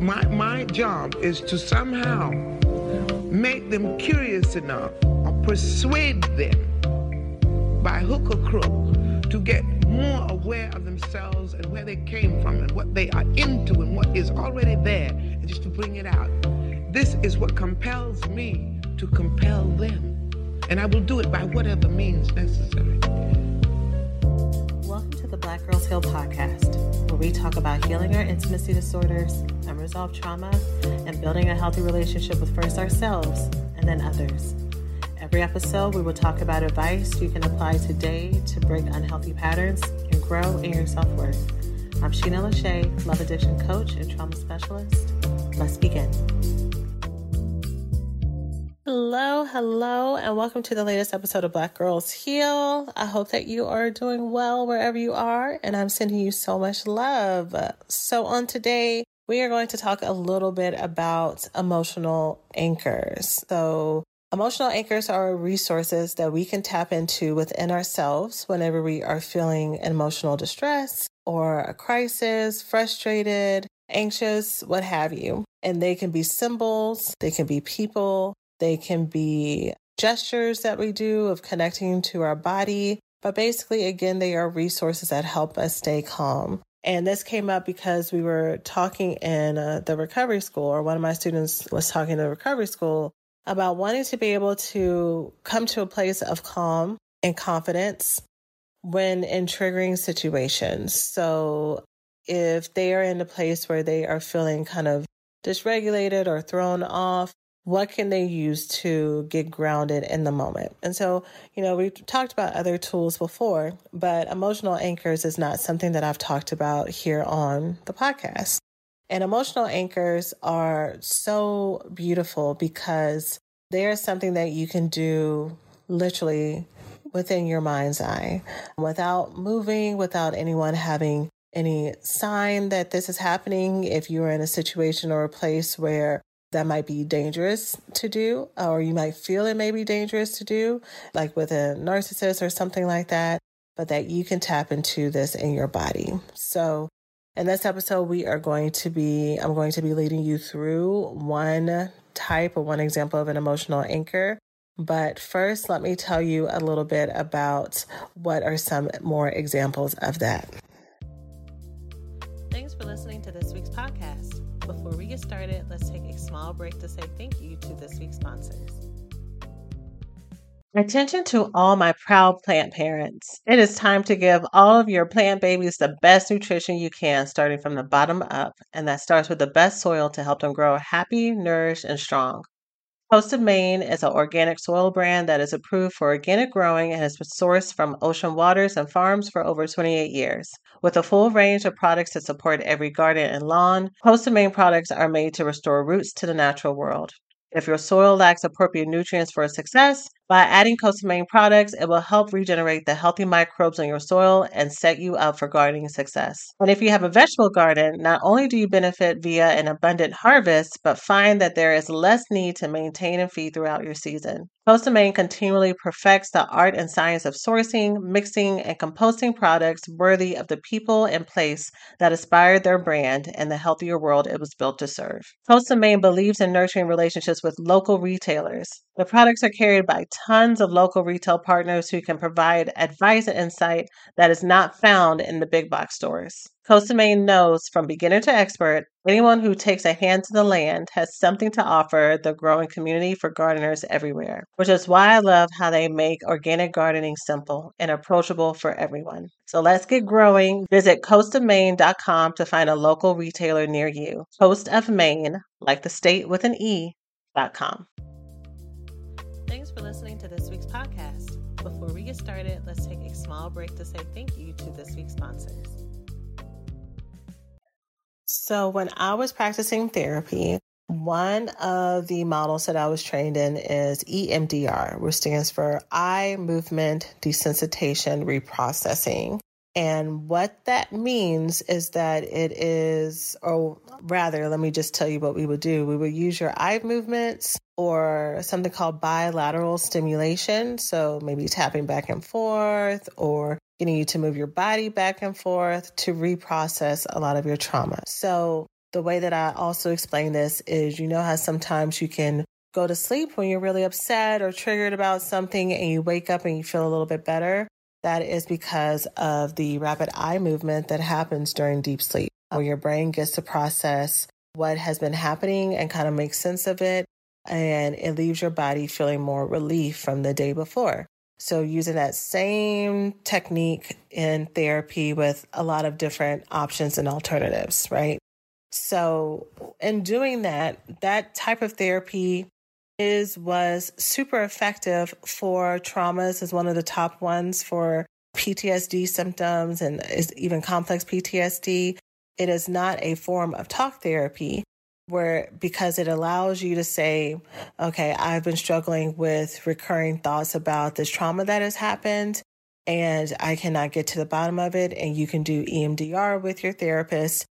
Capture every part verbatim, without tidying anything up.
my, my job is to somehow make them curious enough or persuade them by hook or crook to get more aware of themselves and where they came from and what they are into and what is already there, and just to bring it out. This is what compels me to compel them, and I will do it by whatever means necessary. Welcome to the Black Girls Heal podcast, where we talk about healing our intimacy disorders, unresolved trauma, and building a healthy relationship with first ourselves and then others. Every episode, we will talk about advice you can apply today to break unhealthy patterns and grow in your self-worth. I'm Sheena Lachey, love addiction coach and trauma specialist. Let's begin. Hello, hello, and welcome to the latest episode of Black Girls Heal. I hope that you are doing well wherever you are, and I'm sending you so much love. So on today, we are going to talk a little bit about emotional anchors. So emotional anchors are resources that we can tap into within ourselves whenever we are feeling emotional distress or a crisis, frustrated, anxious, what have you. And they can be symbols, they can be people, they can be gestures that we do of connecting to our body. But basically, again, they are resources that help us stay calm. And this came up because we were talking in uh, the recovery school, or one of my students was talking in the recovery school about wanting to be able to come to a place of calm and confidence when in triggering situations. So if they are in a place where they are feeling kind of dysregulated or thrown off, what can they use to get grounded in the moment? And so, you know, we've talked about other tools before, but emotional anchors is not something that I've talked about here on the podcast. And emotional anchors are so beautiful because they are something that you can do literally within your mind's eye without moving, without anyone having any sign that this is happening. If you're in a situation or a place where that might be dangerous to do, or you might feel it may be dangerous to do, like with a narcissist or something like that, but that you can tap into this in your body. So in this episode, we are going to be, I'm going to be leading you through one type or one example of an emotional anchor. But first, let me tell you a little bit about what are some more examples of that. Thanks for listening to this week's podcast. Before we get started, let's take a small break to say thank you to this week's sponsors. Attention to all my proud plant parents. It is time to give all of your plant babies the best nutrition you can, starting from the bottom up, and that starts with the best soil to help them grow happy, nourished, and strong. Coast of Maine is an organic soil brand that is approved for organic growing and has been sourced from ocean waters and farms for over twenty-eight years. With a full range of products to support every garden and lawn, Coast of Maine products are made to restore roots to the natural world. If your soil lacks appropriate nutrients for success, by adding Coast of Maine products, it will help regenerate the healthy microbes in your soil and set you up for gardening success. And if you have a vegetable garden, not only do you benefit via an abundant harvest, but find that there is less need to maintain and feed throughout your season. Coast of Maine continually perfects the art and science of sourcing, mixing, and composting products worthy of the people and place that inspired their brand and the healthier world it was built to serve. Coast of Maine believes in nurturing relationships with local retailers. The products are carried by tons of local retail partners who can provide advice and insight that is not found in the big box stores. Coast of Maine knows from beginner to expert, anyone who takes a hand to the land has something to offer the growing community for gardeners everywhere, which is why I love how they make organic gardening simple and approachable for everyone. So let's get growing. Visit coast of maine dot com to find a local retailer near you. Coast of Maine, like the state with an E, dot com. Thanks for listening to this week's podcast. Before we get started, let's take a small break to say thank you to this week's sponsors. So when I was practicing therapy, one of the models that I was trained in is E M D R, which stands for Eye Movement Desensitization Reprocessing. And what that means is that it is, or rather, let me just tell you what we would do. We would use your eye movements or something called bilateral stimulation. So maybe tapping back and forth or getting you to move your body back and forth to reprocess a lot of your trauma. So the way that I also explain this is, you know how sometimes you can go to sleep when you're really upset or triggered about something and you wake up and you feel a little bit better? That is because of the rapid eye movement that happens during deep sleep, where your brain gets to process what has been happening and kind of make sense of it. And it leaves your body feeling more relief from the day before. So using that same technique in therapy with a lot of different options and alternatives, right? So in doing that, that type of therapy is was super effective for traumas, is one of the top ones for P T S D symptoms and is even complex P T S D. It is not a form of talk therapy where because it allows you to say, okay, I've been struggling with recurring thoughts about this trauma that has happened and I cannot get to the bottom of it. And you can do E M D R with your therapist.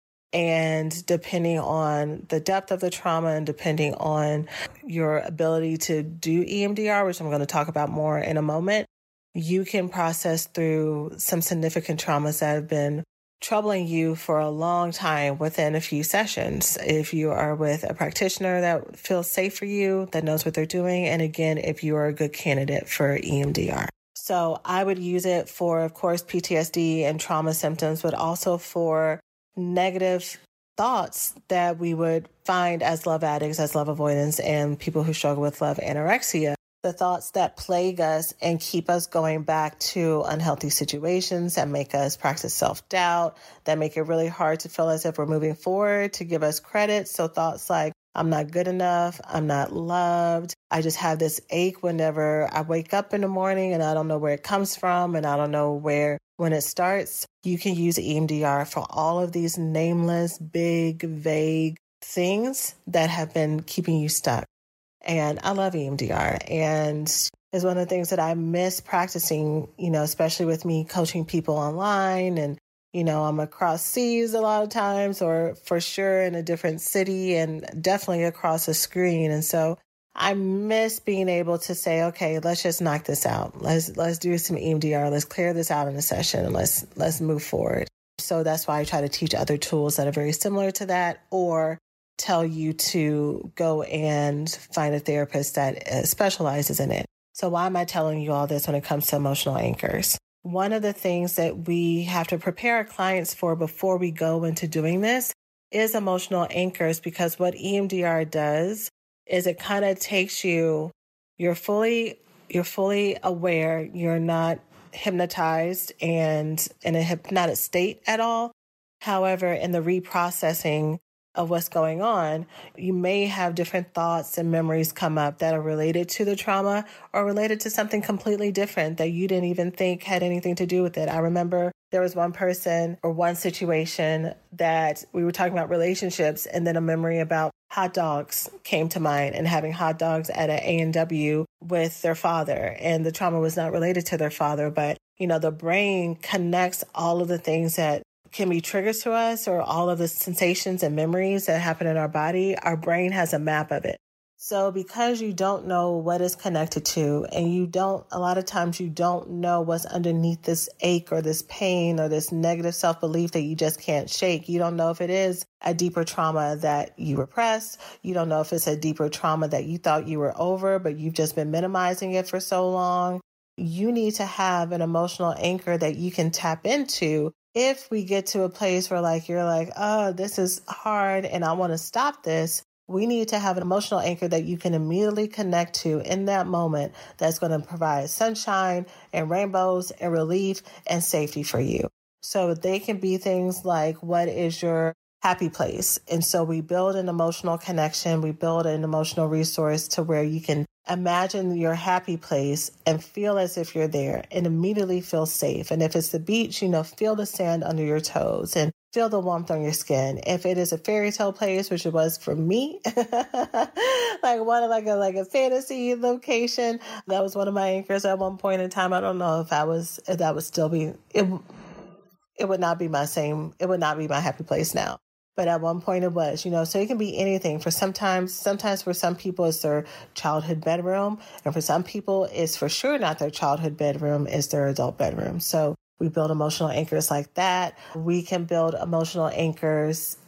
And depending on the depth of the trauma and depending on your ability to do E M D R, which I'm going to talk about more in a moment, you can process through some significant traumas that have been troubling you for a long time within a few sessions. If you are with a practitioner that feels safe for you, that knows what they're doing. And again, if you are a good candidate for E M D R. So I would use it for, of course, P T S D and trauma symptoms, but also for negative thoughts that we would find as love addicts, as love avoidance, and people who struggle with love anorexia. The thoughts that plague us and keep us going back to unhealthy situations that make us practice self-doubt, that make it really hard to feel as if we're moving forward, to give us credit. So thoughts like, I'm not good enough, I'm not loved, I just have this ache whenever I wake up in the morning and I don't know where it comes from and I don't know where when it starts. You can use E M D R for all of these nameless, big, vague things that have been keeping you stuck. And I love E M D R. And it's one of the things that I miss practicing, you know, especially with me coaching people online. And, you know, I'm across seas a lot of times, or for sure in a different city and definitely across a screen. And so I miss being able to say, okay, let's just knock this out. Let's let's do some E M D R. Let's clear this out in a session and let's let's move forward. So that's why I try to teach other tools that are very similar to that, or tell you to go and find a therapist that uh, specializes in it. So why am I telling you all this when it comes to emotional anchors? One of the things that we have to prepare our clients for before we go into doing this is emotional anchors, because what E M D R does is it kind of takes you, you're fully, you're fully aware, you're not hypnotized and in a hypnotic state at all. However, in the reprocessing of what's going on, you may have different thoughts and memories come up that are related to the trauma or related to something completely different that you didn't even think had anything to do with it. I remember there was one person or one situation that we were talking about relationships, and then a memory about hot dogs came to mind and having hot dogs at an A and W with their father. And the trauma was not related to their father, but, you know, the brain connects all of the things that can be triggers to us, or all of the sensations and memories that happen in our body. Our brain has a map of it. So because you don't know what is connected to, and you don't, a lot of times you don't know what's underneath this ache or this pain or this negative self-belief that you just can't shake. You don't know if it is a deeper trauma that you repressed. You don't know if it's a deeper trauma that you thought you were over, but you've just been minimizing it for so long. You need to have an emotional anchor that you can tap into. If we get to a place where like, you're like, oh, this is hard and I want to stop this, we need to have an emotional anchor that you can immediately connect to in that moment that's going to provide sunshine and rainbows and relief and safety for you. So they can be things like, what is your happy place? And so we build an emotional connection. We build an emotional resource to where you can imagine your happy place and feel as if you're there and immediately feel safe. And if it's the beach, you know, feel the sand under your toes and feel the warmth on your skin. If it is a fairy tale place, which it was for me, like one like a like a fantasy location, that was one of my anchors at one point in time. I don't know if I was if that would still be it. It would not be my same. It would not be my happy place now. But at one point it was, you know, so it can be anything. For sometimes, sometimes for some people it's their childhood bedroom. And for some people it's for sure not their childhood bedroom, it's their adult bedroom. So we build emotional anchors like that. We can build emotional anchors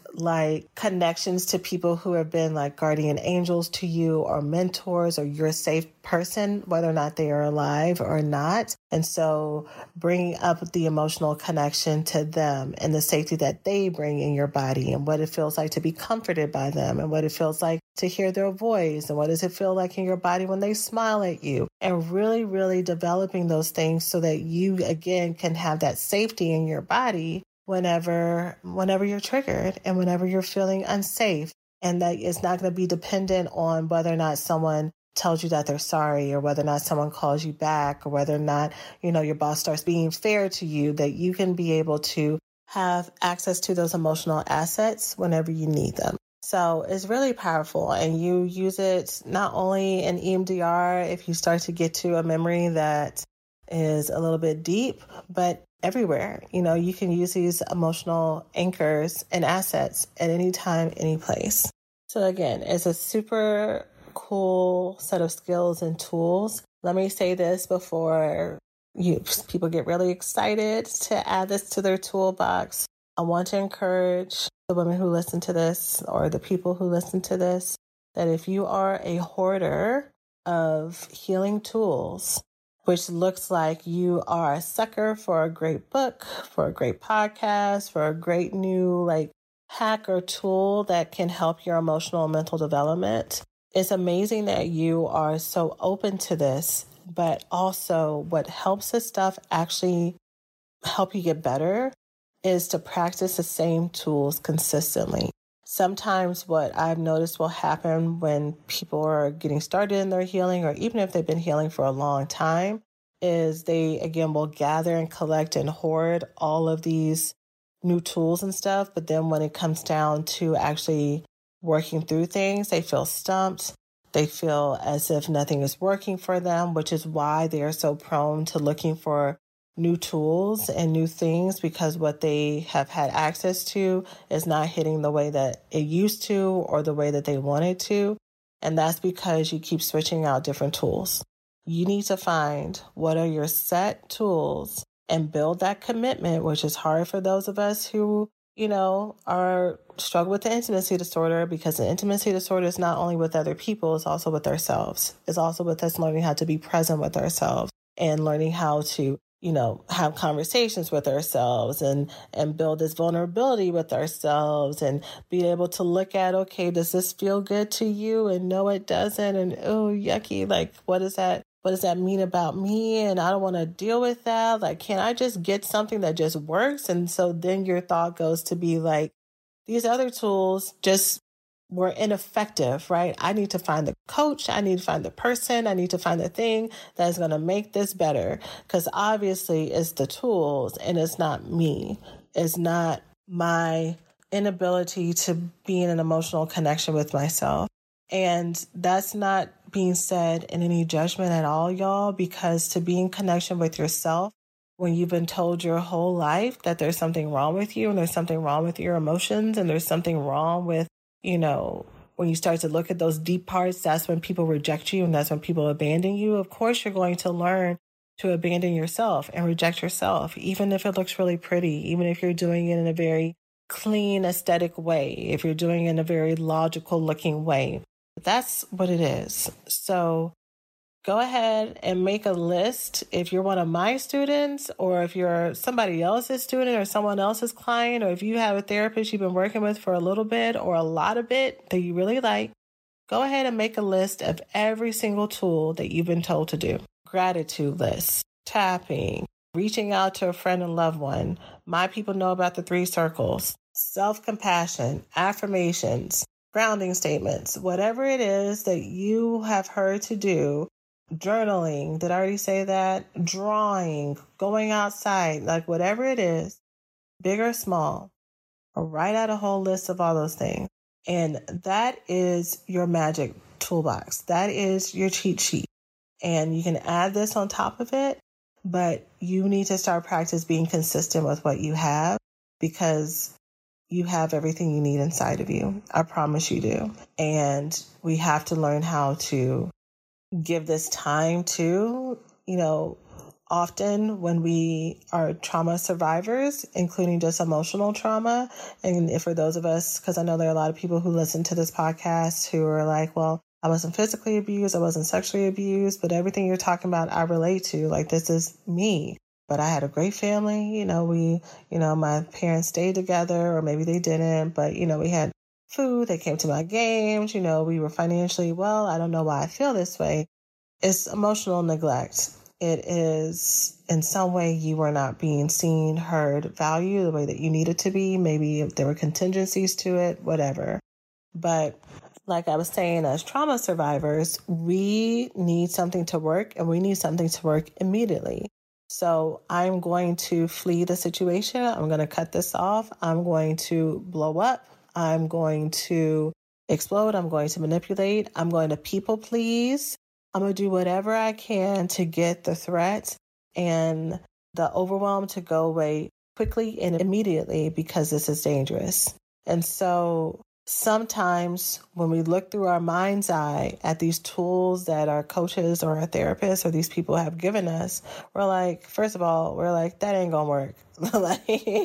like connections to people who have been like guardian angels to you or mentors, or you're a safe person, whether or not they are alive or not. And so bringing up the emotional connection to them and the safety that they bring in your body, and what it feels like to be comforted by them, and what it feels like to hear their voice, and what does it feel like in your body when they smile at you, and really, really developing those things so that you, again, can have that safety in your body whenever whenever you're triggered and whenever you're feeling unsafe. And that it's not going to be dependent on whether or not someone tells you that they're sorry, or whether or not someone calls you back, or whether or not, you know, your boss starts being fair to you, that you can be able to have access to those emotional assets whenever you need them. So it's really powerful, and you use it not only in E M D R if you start to get to a memory that is a little bit deep, but everywhere. You know, you can use these emotional anchors and assets at any time, any place. So again, it's a super cool set of skills and tools. Let me say this before you people get really excited to add this to their toolbox. I want to encourage the women who listen to this, or the people who listen to this, that if you are a hoarder of healing tools, which looks like you are a sucker for a great book, for a great podcast, for a great new like hack or tool that can help your emotional and mental development. It's amazing that you are so open to this, but also what helps this stuff actually help you get better is to practice the same tools consistently. Sometimes what I've noticed will happen when people are getting started in their healing, or even if they've been healing for a long time, is they, again, will gather and collect and hoard all of these new tools and stuff. But then when it comes down to actually working through things, they feel stumped. They feel as if nothing is working for them, which is why they are so prone to looking for new tools and new things, because what they have had access to is not hitting the way that it used to or the way that they wanted to. And that's because you keep switching out different tools. You need to find what are your set tools and build that commitment, which is hard for those of us who, you know, are struggle with the intimacy disorder, because the intimacy disorder is not only with other people, it's also with ourselves. It's also with us learning how to be present with ourselves and learning how to, you know, have conversations with ourselves and, and build this vulnerability with ourselves, and be able to look at, okay, does this feel good to you? And no, it doesn't. And oh, yucky. Like, what is that? What does that mean about me? And I don't want to deal with that. Like, can I just get something that just works? And so then your thought goes to be like, these other tools just were ineffective, right? I need to find the coach. I need to find the person. I need to find the thing that is going to make this better. Because obviously it's the tools and it's not me. It's not my inability to be in an emotional connection with myself. And that's not being said in any judgment at all, y'all, because to be in connection with yourself when you've been told your whole life that there's something wrong with you, and there's something wrong with your emotions, and there's something wrong with, you know, when you start to look at those deep parts, that's when people reject you and that's when people abandon you. Of course, you're going to learn to abandon yourself and reject yourself, even if it looks really pretty, even if you're doing it in a very clean, aesthetic way, if you're doing it in a very logical looking way. That's what it is. So go ahead and make a list. If you're one of my students, or if you're somebody else's student or someone else's client, or if you have a therapist you've been working with for a little bit or a lot of it that you really like, go ahead and make a list of every single tool that you've been told to do. Gratitude lists, tapping, reaching out to a friend and loved one. My people know about the three circles, self-compassion, affirmations, grounding statements, whatever it is that you have heard to do. Journaling, did I already say that? Drawing, going outside, like whatever it is, big or small, or write out a whole list of all those things. And that is your magic toolbox. That is your cheat sheet. And you can add this on top of it, but you need to start practice being consistent with what you have, because you have everything you need inside of you. I promise you do. And we have to learn how to give this time to, you know, often when we are trauma survivors, including just emotional trauma. And if for those of us, because I know there are a lot of people who listen to this podcast who are like, well, I wasn't physically abused, I wasn't sexually abused, but everything you're talking about, I relate to. Like, this is me. But I had a great family. You know, we, you know, my parents stayed together, or maybe they didn't, but, you know, we had food. They came to my games. You know, we were financially well. I don't know why I feel this way. It's emotional neglect. It is in some way you were not being seen, heard, valued the way that you needed to be. Maybe there were contingencies to it, whatever. But like I was saying, as trauma survivors, we need something to work, and we need something to work immediately. So I'm going to flee the situation. I'm going to cut this off. I'm going to blow up. I'm going to explode. I'm going to manipulate. I'm going to people please. I'm going to do whatever I can to get the threat and the overwhelm to go away quickly and immediately, because this is dangerous. And so sometimes when we look through our mind's eye at these tools that our coaches or our therapists or these people have given us, we're like, first of all, we're like, that ain't gonna work. Like,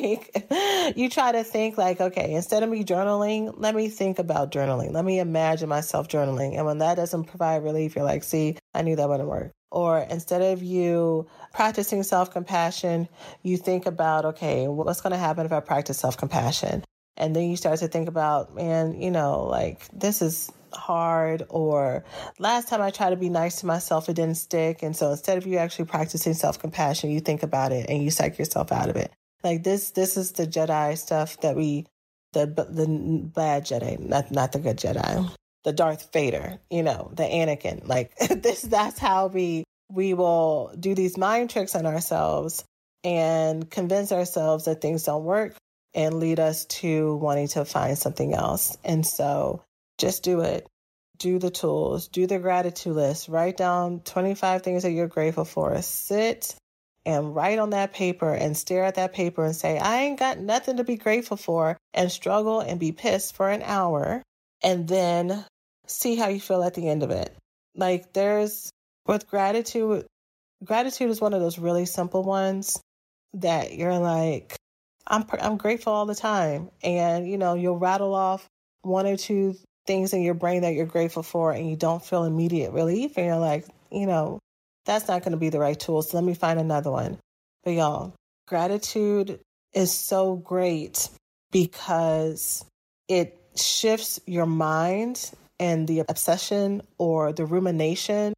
you try to think like, okay, instead of me journaling, let me think about journaling. Let me imagine myself journaling. And when that doesn't provide relief, you're like, see, I knew that wouldn't work. Or instead of you practicing self-compassion, you think about, okay, what's going to happen if I practice self-compassion? And then you start to think about, man, you know, like, this is hard, or last time I tried to be nice to myself, it didn't stick. And so instead of you actually practicing self-compassion, you think about it and you psych yourself out of it. Like, this, this is the Jedi stuff that we, the the bad Jedi, not not the good Jedi, the Darth Vader, you know, the Anakin. Like, this, that's how we we will do these mind tricks on ourselves and convince ourselves that things don't work, and lead us to wanting to find something else. And so just do it. Do the tools. Do the gratitude list. Write down twenty-five things that you're grateful for. Sit and write on that paper and stare at that paper and say, I ain't got nothing to be grateful for, and struggle and be pissed for an hour, and then see how you feel at the end of it. Like, there's, with gratitude, gratitude is one of those really simple ones that you're like, I'm I'm grateful all the time. And, you know, you'll rattle off one or two things in your brain that you're grateful for, and you don't feel immediate relief. And you're like, you know, that's not going to be the right tool. So let me find another one. But y'all, gratitude is so great because it shifts your mind and the obsession or the rumination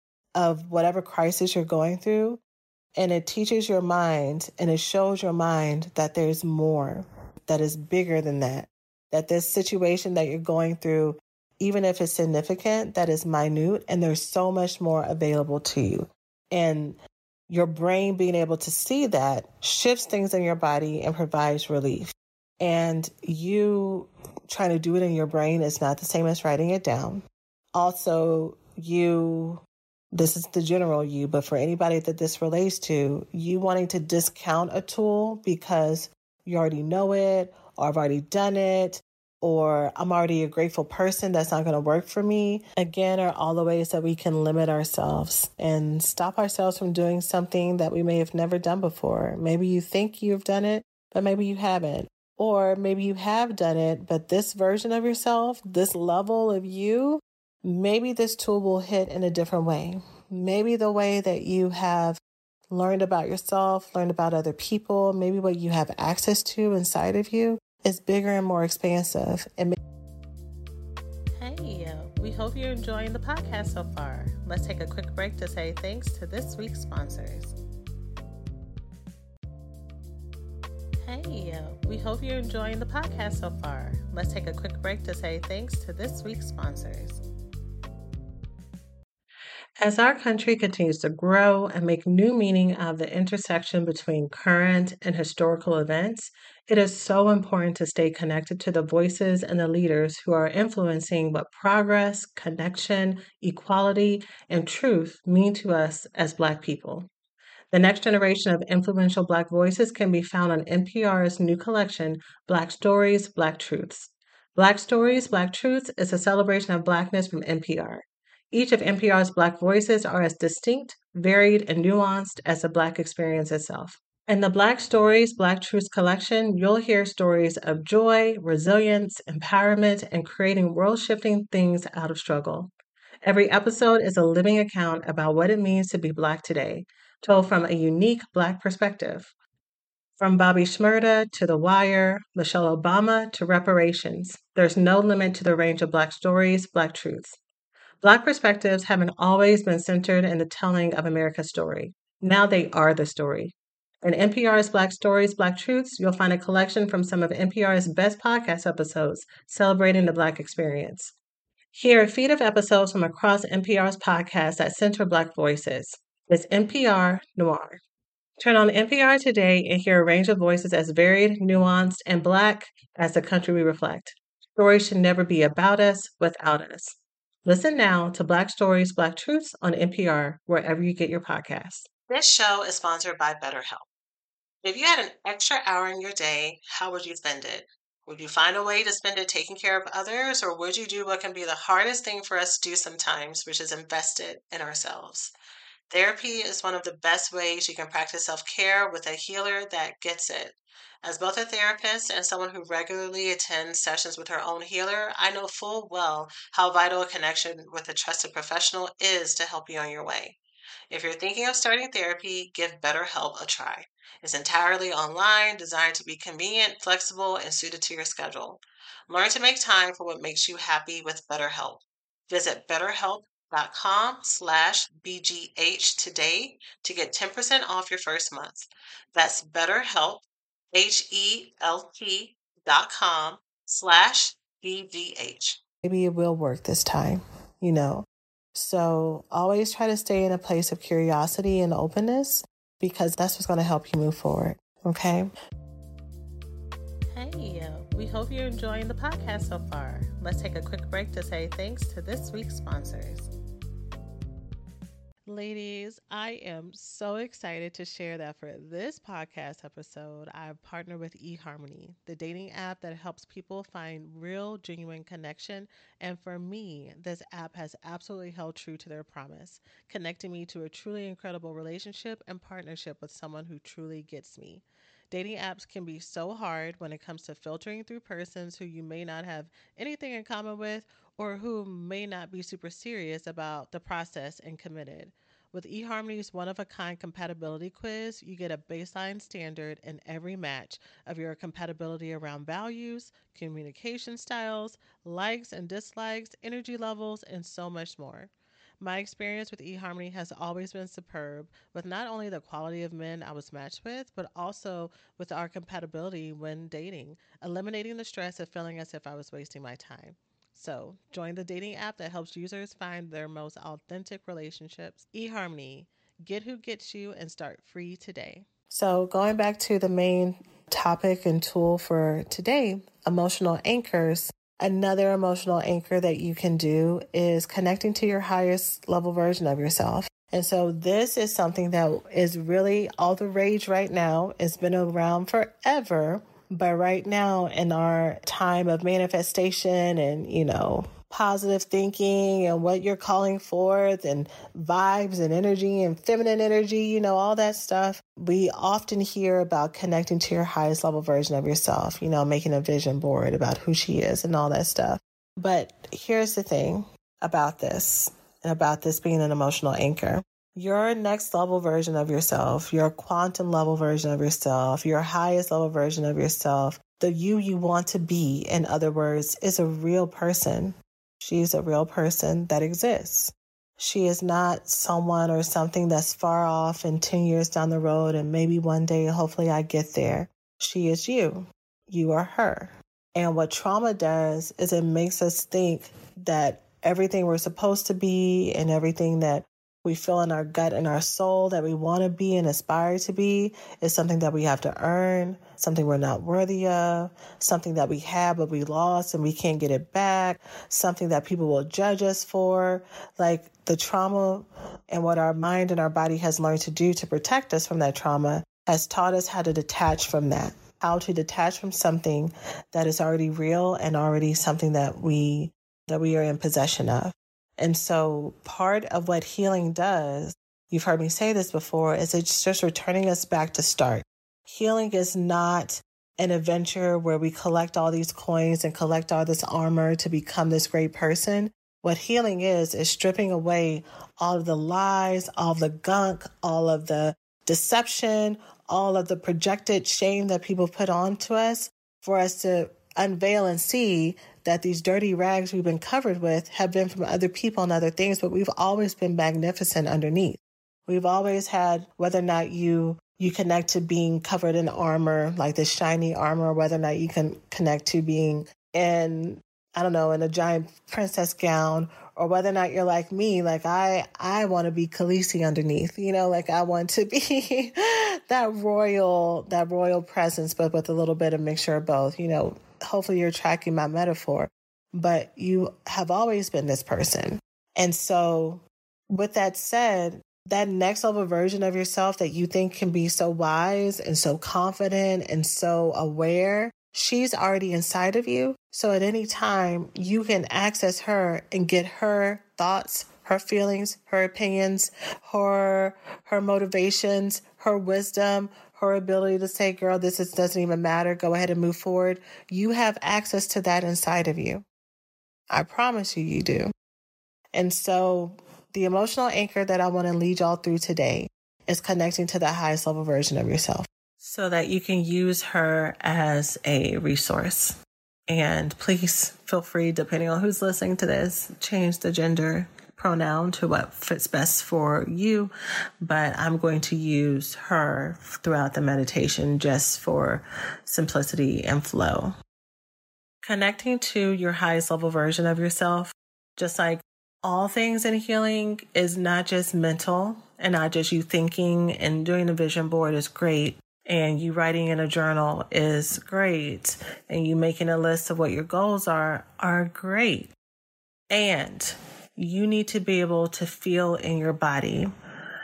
of whatever crisis you're going through. And it teaches your mind, and it shows your mind that there's more, that is bigger than that, that this situation that you're going through, even if it's significant, that is minute, and there's so much more available to you. And your brain being able to see that shifts things in your body and provides relief. And you trying to do it in your brain is not the same as writing it down. Also, you... This is the general you, but for anybody that this relates to, you wanting to discount a tool because you already know it, or I've already done it, or I'm already a grateful person, that's not going to work for me, again, are all the ways that we can limit ourselves and stop ourselves from doing something that we may have never done before. Maybe you think you've done it, but maybe you haven't. Or maybe you have done it, but this version of yourself, this level of you, maybe this tool will hit in a different way. Maybe the way that you have learned about yourself, learned about other people, maybe what you have access to inside of you is bigger and more expansive. And hey, we hope you're enjoying the podcast so far. Let's take a quick break to say thanks to this week's sponsors. Hey, we hope you're enjoying the podcast so far. Let's take a quick break to say thanks to this week's sponsors. As our country continues to grow and make new meaning of the intersection between current and historical events, it is so important to stay connected to the voices and the leaders who are influencing what progress, connection, equality, and truth mean to us as Black people. The next generation of influential Black voices can be found on N P R's new collection, Black Stories, Black Truths. Black Stories, Black Truths is a celebration of Blackness from N P R. Each of N P R's Black voices are as distinct, varied, and nuanced as the Black experience itself. In the Black Stories, Black Truths collection, you'll hear stories of joy, resilience, empowerment, and creating world-shifting things out of struggle. Every episode is a living account about what it means to be Black today, told from a unique Black perspective. From Bobby Shmurda to The Wire, Michelle Obama to reparations, there's no limit to the range of Black stories, Black truths. Black perspectives haven't always been centered in the telling of America's story. Now they are the story. In N P R's Black Stories, Black Truths, you'll find a collection from some of N P R's best podcast episodes celebrating the Black experience. Hear a feed of episodes from across N P R's podcasts that center Black voices. It's N P R Noir. Turn on N P R today and hear a range of voices as varied, nuanced, and Black as the country we reflect. Stories should never be about us, without us. Listen now to Black Stories, Black Truths on N P R, wherever you get your podcasts. This show is sponsored by BetterHelp. If you had an extra hour in your day, how would you spend it? Would you find a way to spend it taking care of others, or would you do what can be the hardest thing for us to do sometimes, which is invest it in ourselves? Therapy is one of the best ways you can practice self-care with a healer that gets it. As both a therapist and someone who regularly attends sessions with her own healer, I know full well how vital a connection with a trusted professional is to help you on your way. If you're thinking of starting therapy, give BetterHelp a try. It's entirely online, designed to be convenient, flexible, and suited to your schedule. Learn to make time for what makes you happy with BetterHelp. Visit BetterHelp.com slash BGH today to get ten percent off your first month. That's BetterHelp, H-E-L-P dot com slash B-G-H. Maybe it will work this time, you know. So always try to stay in a place of curiosity and openness, because that's what's going to help you move forward, okay? Hey, we hope you're enjoying the podcast so far. Let's take a quick break to say thanks to this week's sponsors. Ladies, I am so excited to share that for this podcast episode, I've partnered with eHarmony, the dating app that helps people find real, genuine connection. And for me, this app has absolutely held true to their promise, connecting me to a truly incredible relationship and partnership with someone who truly gets me. Dating apps can be so hard when it comes to filtering through persons who you may not have anything in common with, or who may not be super serious about the process and committed. With eHarmony's one-of-a-kind compatibility quiz, you get a baseline standard in every match of your compatibility around values, communication styles, likes and dislikes, energy levels, and so much more. My experience with eHarmony has always been superb, with not only the quality of men I was matched with, but also with our compatibility when dating, eliminating the stress of feeling as if I was wasting my time. So, join the dating app that helps users find their most authentic relationships. eHarmony, get who gets you and start free today. So, going back to the main topic and tool for today, emotional anchors. Another emotional anchor that you can do is connecting to your highest level version of yourself. And so this is something that is really all the rage right now. It's been around forever. But right now, in our time of manifestation and, you know, positive thinking and what you're calling forth and vibes and energy and feminine energy, you know, all that stuff, we often hear about connecting to your highest level version of yourself, you know, making a vision board about who she is and all that stuff. But here's the thing about this and about this being an emotional anchor. Your next level version of yourself, your quantum level version of yourself, your highest level version of yourself, the you you want to be, in other words, is a real person. She's a real person that exists. She is not someone or something that's far off and ten years down the road and maybe one day, hopefully I get there. She is you. You are her. And what trauma does is it makes us think that everything we're supposed to be and everything that we feel in our gut and our soul that we want to be and aspire to be is something that we have to earn, something we're not worthy of, something that we have but we lost and we can't get it back, something that people will judge us for. Like the trauma and what our mind and our body has learned to do to protect us from that trauma has taught us how to detach from that, how to detach from something that is already real and already something that we that we are in possession of. And so part of what healing does, you've heard me say this before, is it's just returning us back to start. Healing is not an adventure where we collect all these coins and collect all this armor to become this great person. What healing is, is stripping away all of the lies, all of the gunk, all of the deception, all of the projected shame that people put onto us, for us to unveil and see that these dirty rags we've been covered with have been from other people and other things, but we've always been magnificent underneath. We've always had, whether or not you you connect to being covered in armor, like this shiny armor, or whether or not you can connect to being in, I don't know, in a giant princess gown, or whether or not you're like me, like I, I want to be Khaleesi underneath, you know, like I want to be that royal, that royal presence, but with a little bit of mixture of both, you know. Hopefully you're tracking my metaphor, but you have always been this person. And so with that said, that next level version of yourself that you think can be so wise and so confident and so aware, she's already inside of you. So at any time you can access her and get her thoughts, her feelings, her opinions, her, her motivations, her wisdom, her ability to say, girl, this is, doesn't even matter. Go ahead and move forward. You have access to that inside of you. I promise you, you do. And so the emotional anchor that I want to lead y'all through today is connecting to the highest level version of yourself so that you can use her as a resource. And please feel free, depending on who's listening to this, change the gender pronoun to what fits best for you, but I'm going to use her throughout the meditation just for simplicity and flow. Connecting to your highest level version of yourself, just like all things in healing, is not just mental and not just you thinking, and doing a vision board is great, and you writing in a journal is great, and you making a list of what your goals are, are great. And you need to be able to feel in your body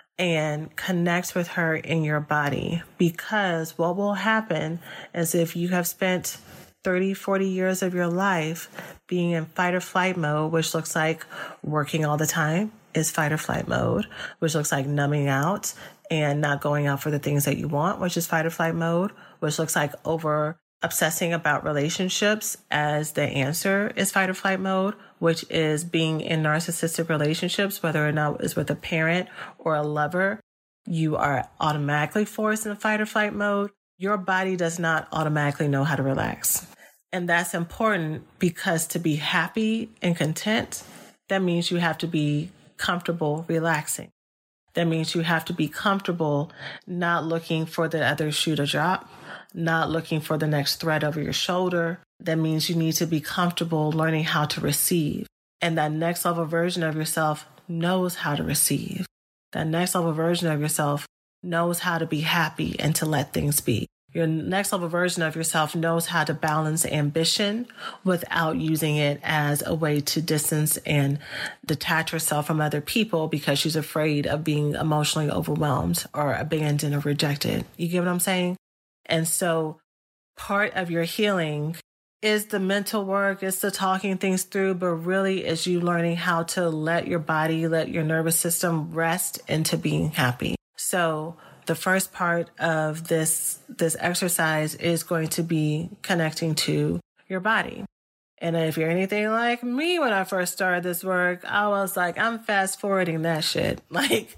and connect with her in your body, because what will happen is if you have spent thirty, forty years of your life being in fight or flight mode, which looks like working all the time is fight or flight mode, which looks like numbing out and not going out for the things that you want, which is fight or flight mode, which looks like over obsessing about relationships as the answer is fight or flight mode, which is being in narcissistic relationships, whether or not it's with a parent or a lover, you are automatically forced in fight or flight mode. Your body does not automatically know how to relax. And that's important, because to be happy and content, that means you have to be comfortable relaxing. That means you have to be comfortable not looking for the other shoe to drop, not looking for the next thread over your shoulder. That means you need to be comfortable learning how to receive. And that next level version of yourself knows how to receive. That next level version of yourself knows how to be happy and to let things be. Your next level version of yourself knows how to balance ambition without using it as a way to distance and detach herself from other people because she's afraid of being emotionally overwhelmed or abandoned or rejected. You get what I'm saying? And so part of your healing is the mental work, it's the talking things through, but really is you learning how to let your body, let your nervous system rest into being happy. So the first part of this, this exercise is going to be connecting to your body. And if you're anything like me, when I first started this work, I was like, I'm fast forwarding that shit. Like,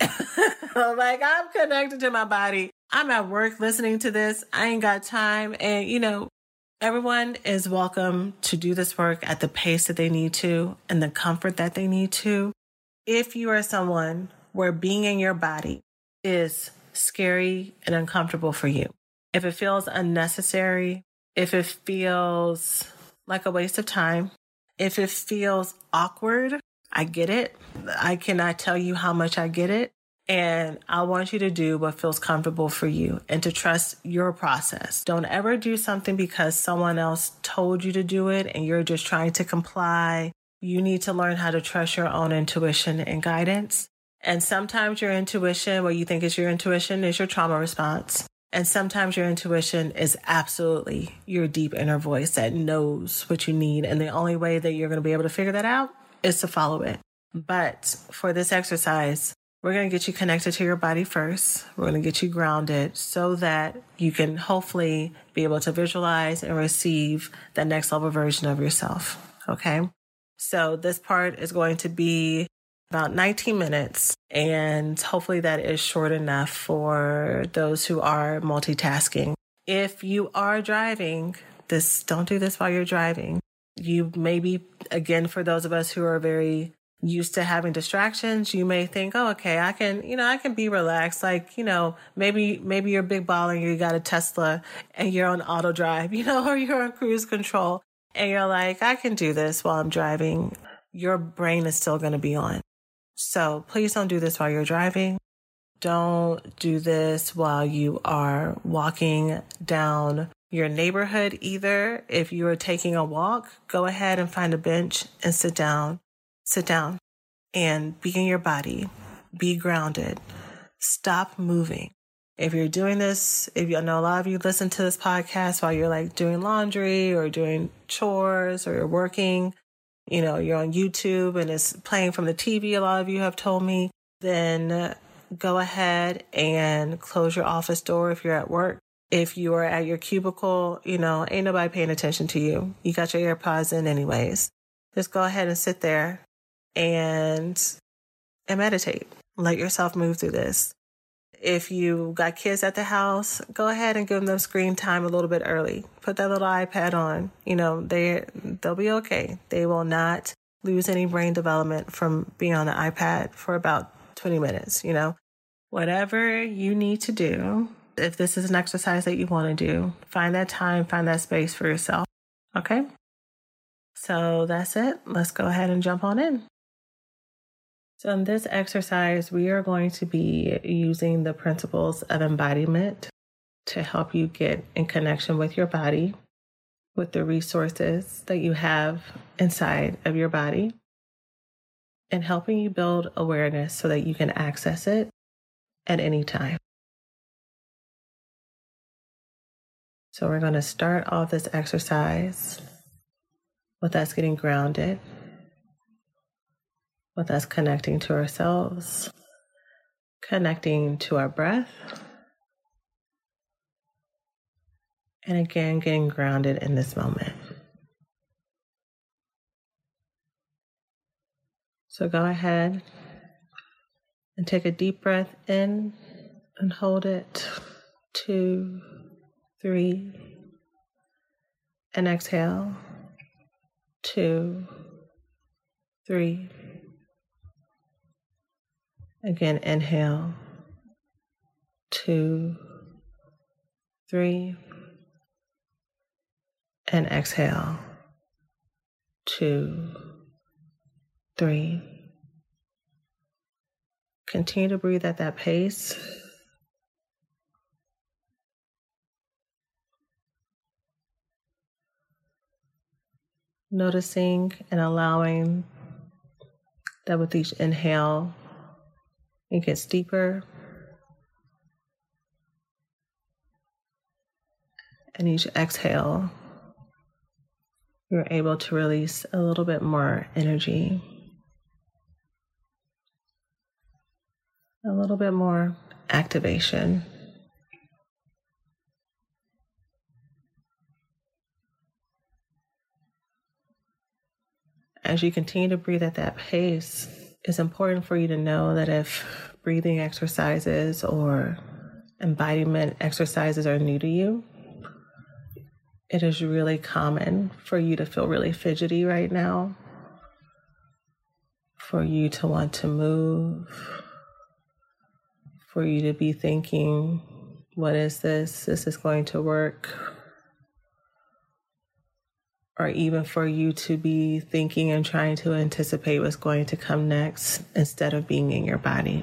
like I'm connected to my body. I'm at work listening to this. I ain't got time. And, you know, everyone is welcome to do this work at the pace that they need to and the comfort that they need to. If you are someone where being in your body is scary and uncomfortable for you, if it feels unnecessary, if it feels like a waste of time, if it feels awkward, I get it. I cannot tell you how much I get it. And I want you to do what feels comfortable for you and to trust your process. Don't ever do something because someone else told you to do it and you're just trying to comply. You need to learn how to trust your own intuition and guidance. And sometimes your intuition, what you think is your intuition, is your trauma response. And sometimes your intuition is absolutely your deep inner voice that knows what you need. And the only way that you're going to be able to figure that out is to follow it. But for this exercise, we're going to get you connected to your body first. We're going to get you grounded so that you can hopefully be able to visualize and receive the next level version of yourself. Okay. So this part is going to be about nineteen minutes, and hopefully that is short enough for those who are multitasking. If you are driving, this, don't do this while you're driving. You maybe, again, for those of us who are very used to having distractions, you may think, oh, okay, I can, you know, I can be relaxed. Like, you know, maybe, maybe you're a big baller and you got a Tesla and you're on auto drive, you know, or you're on cruise control and you're like, I can do this while I'm driving. Your brain is still going to be on. So please don't do this while you're driving. Don't do this while you are walking down your neighborhood either. If you are taking a walk, go ahead and find a bench and sit down. Sit down and be in your body. Be grounded. Stop moving. If you're doing this, if you know a lot of you listen to this podcast while you're like doing laundry or doing chores or you're working, you know, you're on YouTube and it's playing from the T V, a lot of you have told me, then go ahead and close your office door if you're at work. If you are at your cubicle, you know, ain't nobody paying attention to you. You got your AirPods in anyways. Just go ahead and sit there and and meditate. Let yourself move through this. If you got kids at the house, go ahead and give them screen time a little bit early. Put that little iPad on. You know, they they'll be okay. They will not lose any brain development from being on the iPad for about twenty minutes, you know. Whatever you need to do, if this is an exercise that you want to do, find that time, find that space for yourself. Okay? So that's it. Let's go ahead and jump on in. So in this exercise, we are going to be using the principles of embodiment to help you get in connection with your body, with the resources that you have inside of your body, and helping you build awareness so that you can access it at any time. So we're going to start off this exercise with us getting grounded, with us connecting to ourselves, connecting to our breath, and again, getting grounded in this moment. So go ahead and take a deep breath in and hold it. Two, three, and exhale. Two, three. Again, inhale. Two, three, and exhale. Two, three. Continue to breathe at that pace. Noticing and allowing that with each inhale, it gets deeper. And each exhale, you're able to release a little bit more energy, a little bit more activation. As you continue to breathe at that pace, it's important for you to know that if breathing exercises or embodiment exercises are new to you, it is really common for you to feel really fidgety right now, for you to want to move, for you to be thinking, what is this? This is going to work. Or even for you to be thinking and trying to anticipate what's going to come next instead of being in your body.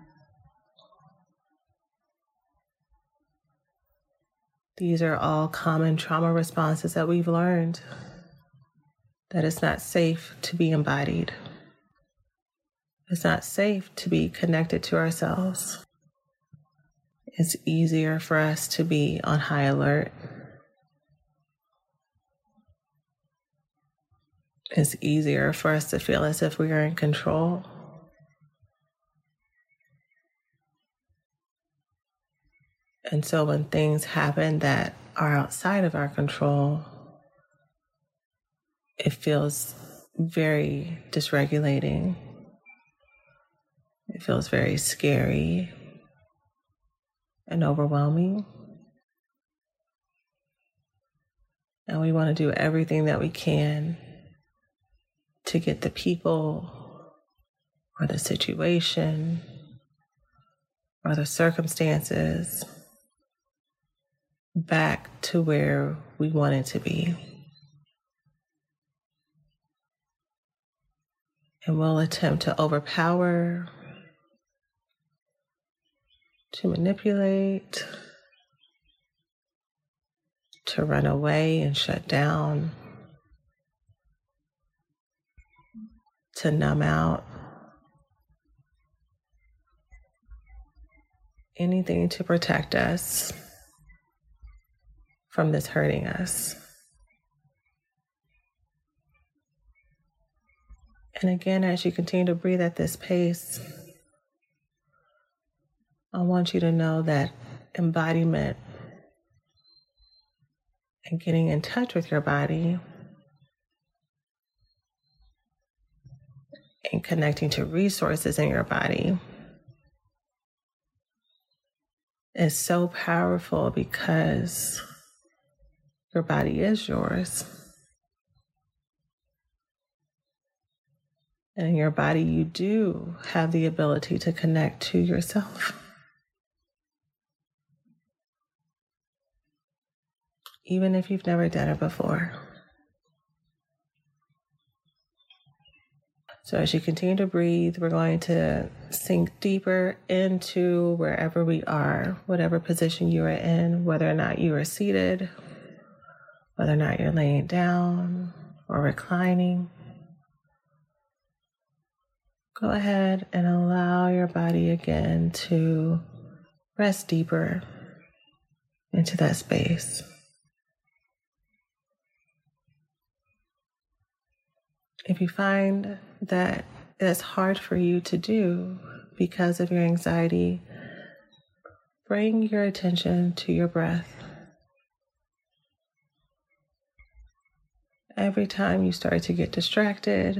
These are all common trauma responses that we've learned, that it's not safe to be embodied. It's not safe to be connected to ourselves. It's easier for us to be on high alert. it's easier for us to feel as if we are in control. And so when things happen that are outside of our control, it feels very dysregulating. It feels very scary and overwhelming. And we want to do everything that we can to get the people or the situation or the circumstances back to where we want it to be. And we'll attempt to overpower, to manipulate, to run away and shut down, to numb out, anything to protect us from this hurting us. And again, as you continue to breathe at this pace, I want you to know that embodiment and getting in touch with your body and connecting to resources in your body is so powerful because your body is yours. And in your body, you do have the ability to connect to yourself. Even if you've never done it before. So as you continue to breathe, we're going to sink deeper into wherever we are, whatever position you are in, whether or not you are seated, whether or not you're laying down or reclining. Go ahead and allow your body again to rest deeper into that space. If you find that it's hard for you to do because of your anxiety, bring your attention to your breath. Every time you start to get distracted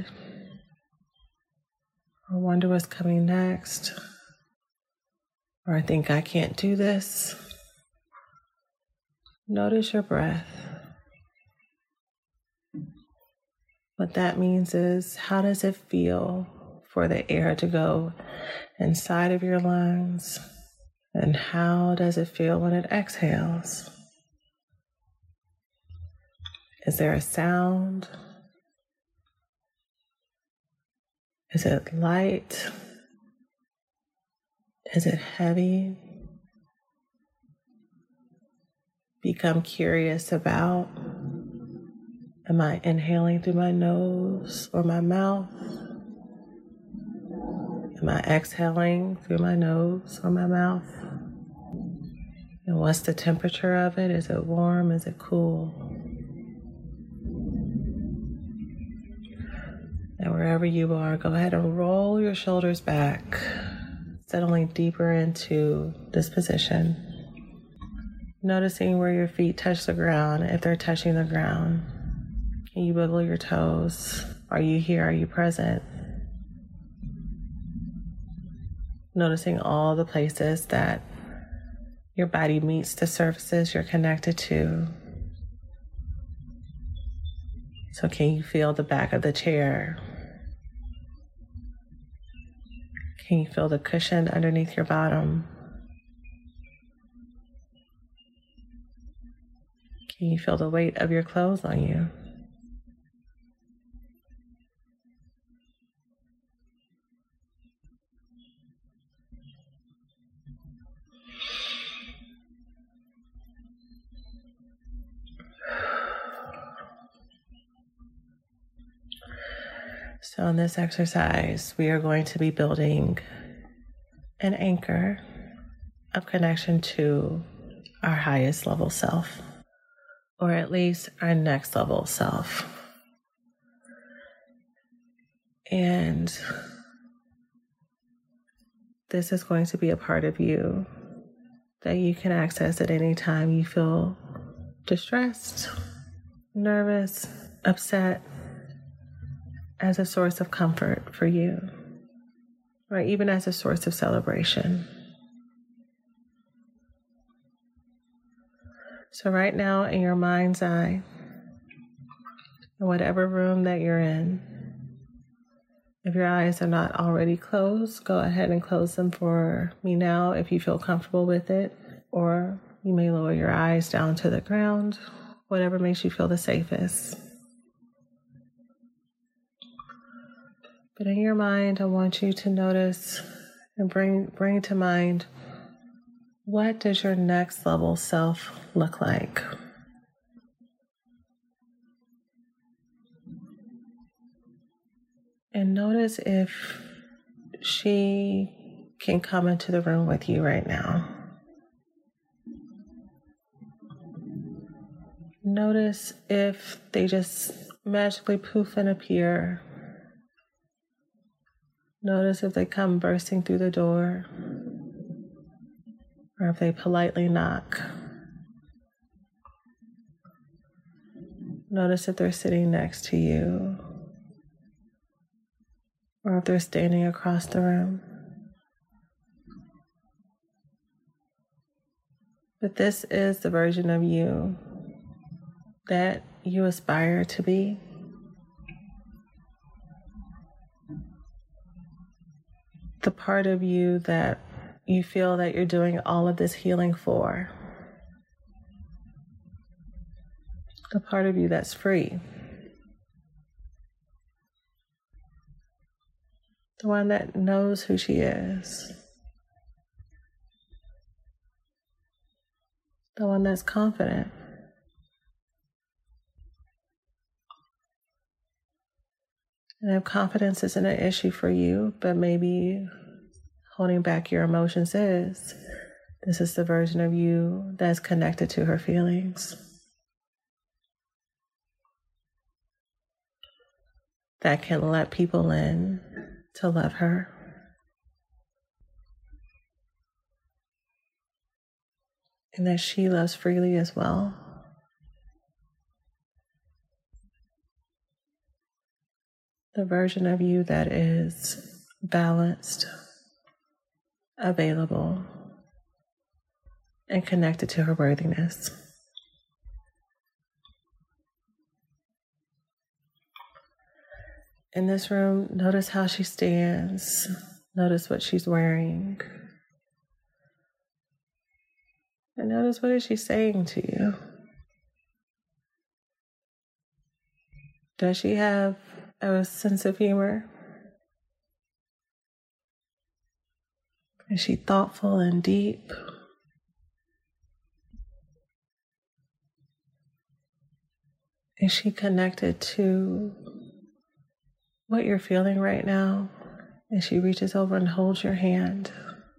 or wonder what's coming next, or think I can't do this, notice your breath. What that means is, how does it feel for the air to go inside of your lungs? And how does it feel when it exhales? Is there a sound? Is it light? Is it heavy? Become curious about, am I inhaling through my nose or my mouth? Am I exhaling through my nose or my mouth? And what's the temperature of it? Is it warm? Is it cool? And wherever you are, go ahead and roll your shoulders back, settling deeper into this position. Noticing where your feet touch the ground, if they're touching the ground. Can you wiggle your toes? Are you here? Are you present? Noticing all the places that your body meets the surfaces you're connected to. So can you feel the back of the chair? Can you feel the cushion underneath your bottom? Can you feel the weight of your clothes on you? So in this exercise, we are going to be building an anchor of connection to our highest level self, or at least our next level self. And this is going to be a part of you that you can access at any time you feel distressed, nervous, upset, as a source of comfort for you, or even as a source of celebration. So right now, in your mind's eye, in whatever room that you're in, if your eyes are not already closed, go ahead and close them for me now if you feel comfortable with it, or you may lower your eyes down to the ground, whatever makes you feel the safest. But in your mind, I want you to notice and bring bring to mind, what does your next level self look like? And notice if she can come into the room with you right now. Notice if they just magically poof and appear. Notice if they come bursting through the door, or if they politely knock. Notice if they're sitting next to you, or if they're standing across the room. But this is the version of you that you aspire to be. The part of you that you feel that you're doing all of this healing for. The part of you that's free. The one that knows who she is. The one that's confident. And if confidence isn't an issue for you, but maybe holding back your emotions is, this is the version of you that's connected to her feelings. That can let people in to love her. And that she loves freely as well. The version of you that is balanced, available, and connected to her worthiness. In this room, notice how she stands. Notice what she's wearing. And notice, what is she saying to you? Does she have a sense of humor? Is she thoughtful and deep? Is she connected to what you're feeling right now? And she reaches over and holds your hand.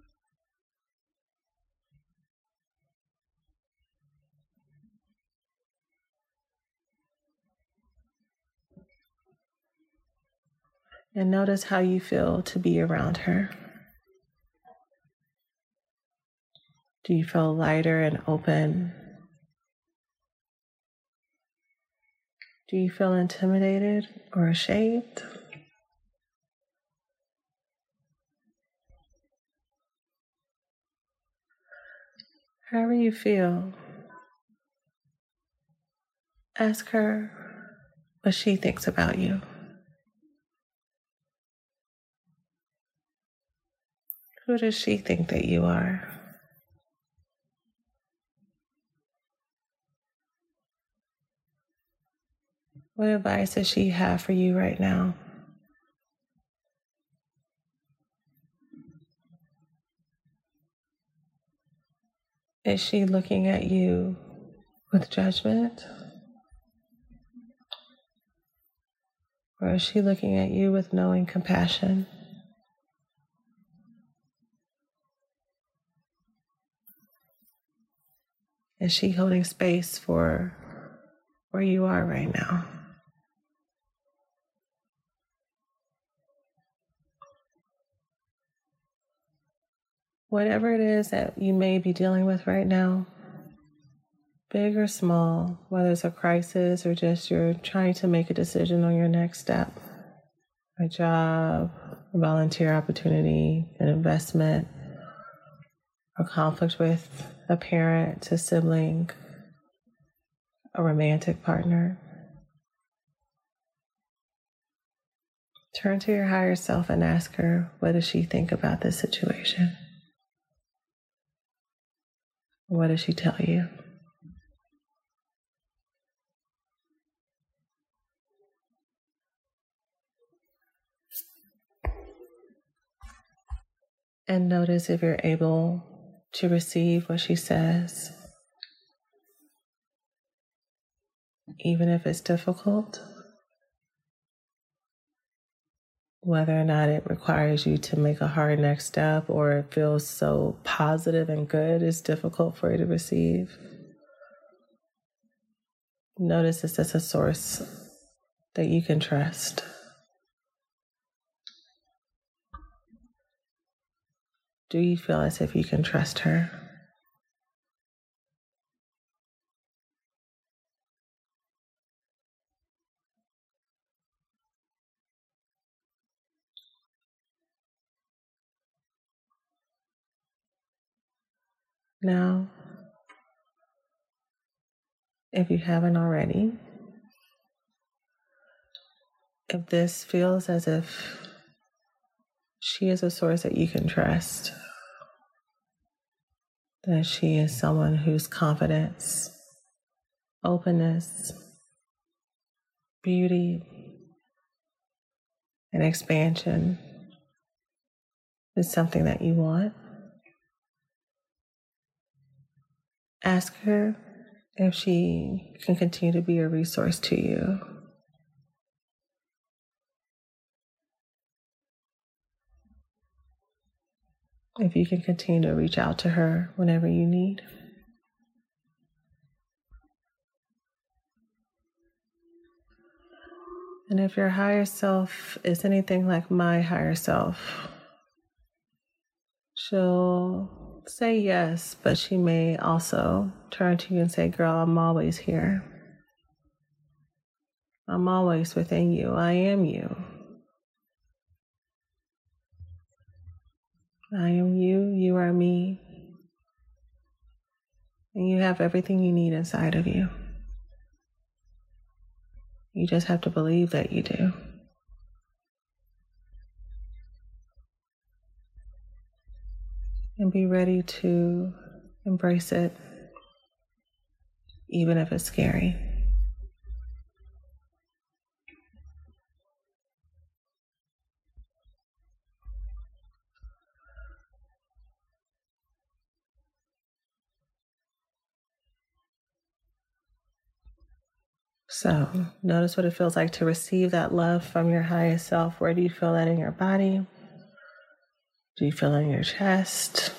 And notice how you feel to be around her. Do you feel lighter and open? Do you feel intimidated or ashamed? However you feel, ask her what she thinks about you. Who does she think that you are? What advice does she have for you right now? Is she looking at you with judgment? Or is she looking at you with knowing compassion? Is she holding space for where you are right now? Whatever it is that you may be dealing with right now, big or small, whether it's a crisis or just you're trying to make a decision on your next step, a job, a volunteer opportunity, an investment, a conflict with a parent, a sibling, a romantic partner. Turn to your higher self and ask her, what does she think about this situation? What does she tell you? And notice if you're able to receive what she says, even if it's difficult, whether or not it requires you to make a hard next step or it feels so positive and good, it's difficult for you to receive. Notice this as a source that you can trust. Do you feel as if you can trust her? Now, if you haven't already, if this feels as if she is a source that you can trust, that she is someone whose confidence, openness, beauty, and expansion is something that you want, ask her if she can continue to be a resource to you. If you can continue to reach out to her whenever you need. And if your higher self is anything like my higher self, she'll say yes, but she may also turn to you and say, girl, I'm always here. I'm always within you. I am you. I am you, you are me. And you have everything you need inside of you. You just have to believe that you do. And be ready to embrace it, even if it's scary. So notice what it feels like to receive that love from your highest self. Where do you feel that in your body? Do you feel it in your chest?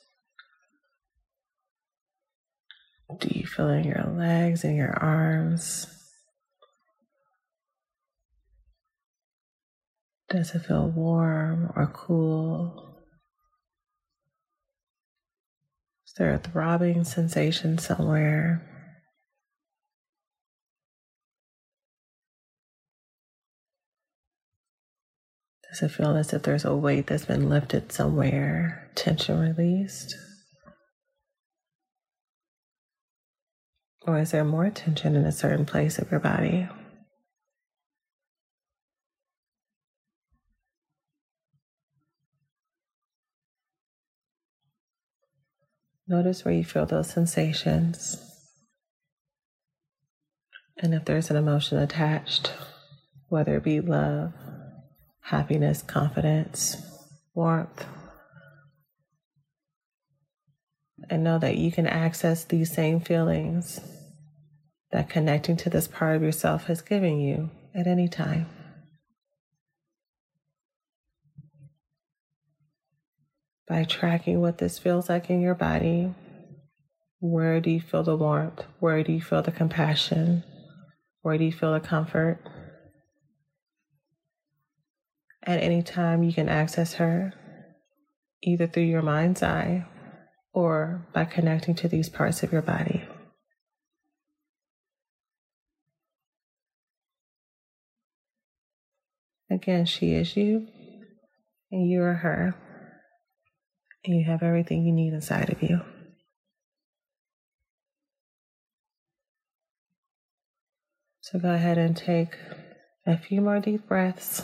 Do you feel it in your legs and your arms? Does it feel warm or cool? Is there a throbbing sensation somewhere? Does it feel as if there's a weight that's been lifted somewhere, tension released? Or is there more tension in a certain place of your body? Notice where you feel those sensations. And if there's an emotion attached, whether it be love, happiness, confidence, warmth, and know that you can access these same feelings that connecting to this part of yourself has given you at any time. By tracking what this feels like in your body, where do you feel the warmth? Where do you feel the compassion? Where do you feel the comfort? At any time, you can access her, either through your mind's eye or by connecting to these parts of your body. Again, she is you, and you are her, and you have everything you need inside of you. So go ahead and take a few more deep breaths.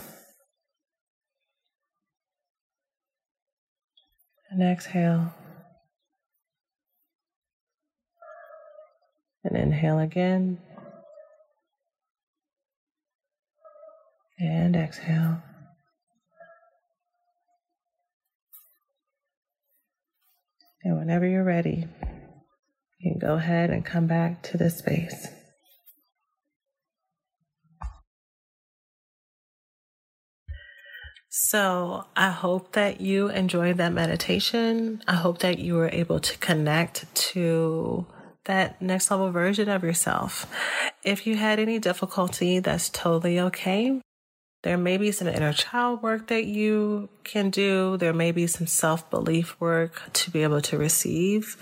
And exhale. And inhale again. And exhale. And whenever you're ready, you can go ahead and come back to this space. So I hope that you enjoyed that meditation. I hope that you were able to connect to that next level version of yourself. If you had any difficulty, that's totally okay. There may be some inner child work that you can do. There may be some self-belief work to be able to receive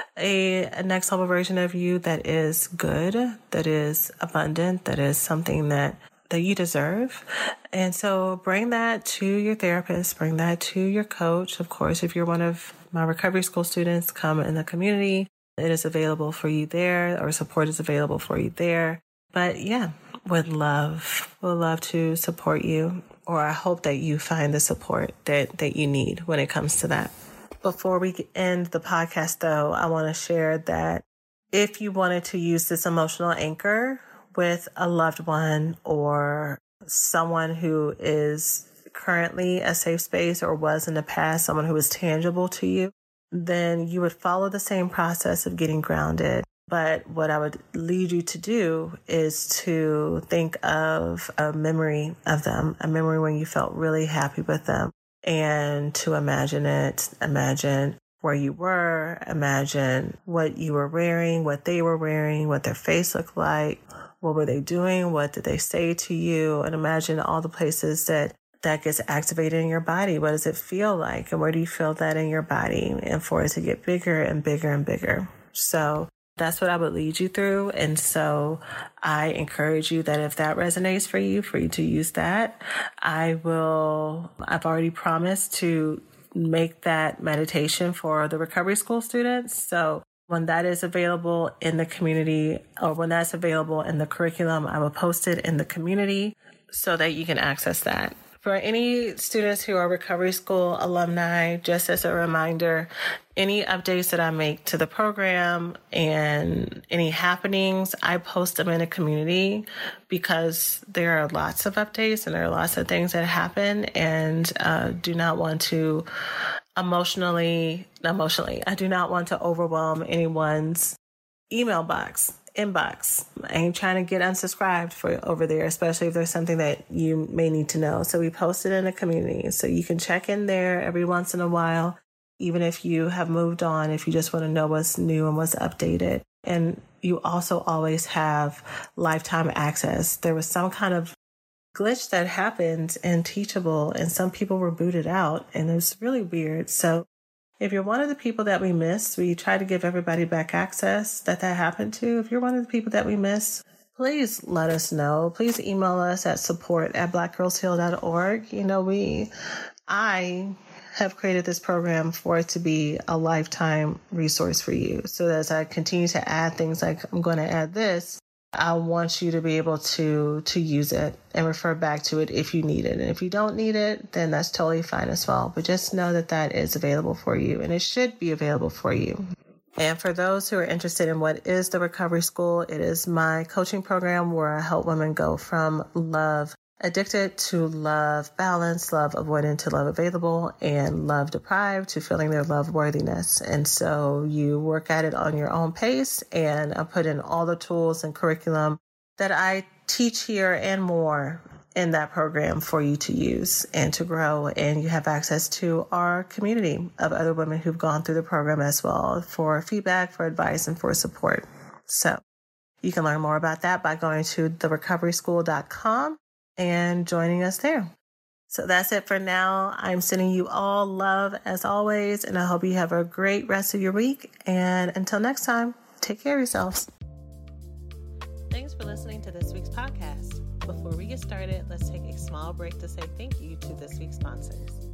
a, a next level version of you that is good, that is abundant, that is something that that you deserve. And so bring that to your therapist, bring that to your coach. Of course, if you're one of my recovery school students, come in the community. It is available for you there, or support is available for you there. But yeah, would love, would love to support you, or I hope that you find the support that, that you need when it comes to that. Before we end the podcast though, I want to share that if you wanted to use this emotional anchor with a loved one or someone who is currently a safe space or was in the past, someone who is tangible to you, then you would follow the same process of getting grounded. But what I would lead you to do is to think of a memory of them, a memory when you felt really happy with them, and to imagine it, imagine where you were, imagine what you were wearing, what they were wearing, what their face looked like. What were they doing? What did they say to you? And imagine all the places that that gets activated in your body. What does it feel like? And where do you feel that in your body? And for it to get bigger and bigger and bigger. So that's what I would lead you through. And so I encourage you that if that resonates for you, for you to use that. I will, I've already promised to make that meditation for the recovery school students. So when that is available in the community, or when that's available in the curriculum, I will post it in the community so that you can access that. For any students who are recovery school alumni, just as a reminder, any updates that I make to the program and any happenings, I post them in a community because there are lots of updates and there are lots of things that happen, and uh, do not want to emotionally, emotionally, I do not want to overwhelm anyone's email box, inbox. I ain't trying to get unsubscribed for over there, especially if there's something that you may need to know. So we post it in the community. So you can check in there every once in a while, even if you have moved on, if you just want to know what's new and what's updated. And you also always have lifetime access. There was some kind of glitch that happened in Teachable, and some people were booted out, and it was really weird. So if you're one of the people that we missed, we try to give everybody back access that that happened to. If you're one of the people that we missed, please let us know. Please email us at support at black girls heal dot org. You know, we, I have created this program for it to be a lifetime resource for you. So as I continue to add things like I'm going to add this, I want you to be able to to use it and refer back to it if you need it. And if you don't need it, then that's totally fine as well. But just know that that is available for you, and it should be available for you. And for those who are interested in what is the Recovery School, it is my coaching program where I help women go from love addicted to love balanced, love avoidant to love available, and love deprived to feeling their love worthiness. And so you work at it on your own pace, and I put in all the tools and curriculum that I teach here and more in that program for you to use and to grow. And you have access to our community of other women who've gone through the program as well for feedback, for advice, and for support. So you can learn more about that by going to the recovery school dot com and joining us there. So that's it for now. I'm sending you all love as always, and I hope you have a great rest of your week. And until next time, take care of yourselves. Thanks for listening to this week's podcast. Before we get started, let's take a small break to say thank you to this week's sponsors.